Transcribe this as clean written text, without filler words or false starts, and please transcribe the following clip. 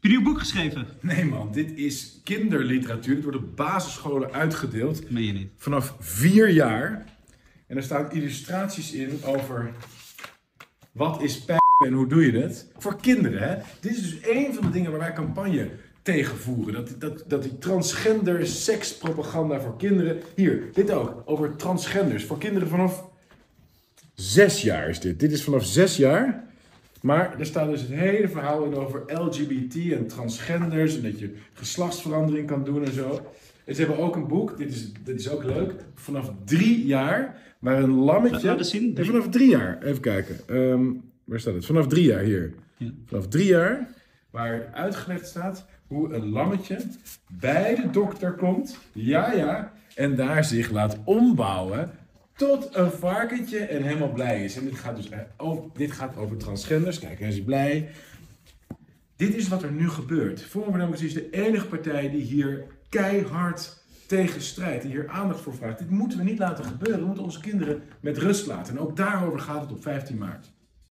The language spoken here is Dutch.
je een nieuw boek geschreven? Nee man, dit is kinderliteratuur. Dit wordt op basisscholen uitgedeeld. Meen je niet? Vanaf 4 jaar. En er staan illustraties in over wat is p*** en hoe doe je dat? Voor kinderen, hè? Dit is dus één van de dingen waar wij campagne tegen voeren. Dat die transgender sekspropaganda voor kinderen... Hier, dit ook, over transgenders. Voor kinderen vanaf 6 jaar is dit. Dit is vanaf 6 jaar. Maar er staat dus het hele verhaal in over LGBT en transgenders. En dat je geslachtsverandering kan doen en zo. En ze hebben ook een boek, dit is ook leuk, vanaf 3 jaar, waar een lammetje... Laat eens zien. Nee, vanaf 3 jaar, even kijken. Waar staat het? Vanaf 3 jaar, hier. Ja. Vanaf 3 jaar, waar uitgelegd staat hoe een lammetje bij de dokter komt. Ja, en daar zich laat ombouwen tot een varkentje en helemaal blij is. En dit gaat over transgenders. Kijk, hij is blij. Dit is wat er nu gebeurt. Forum voor Democratie is de enige partij die hier keihard tegen strijdt, die hier aandacht voor vraagt. Dit moeten we niet laten gebeuren. We moeten onze kinderen met rust laten. En ook daarover gaat het op 15 maart.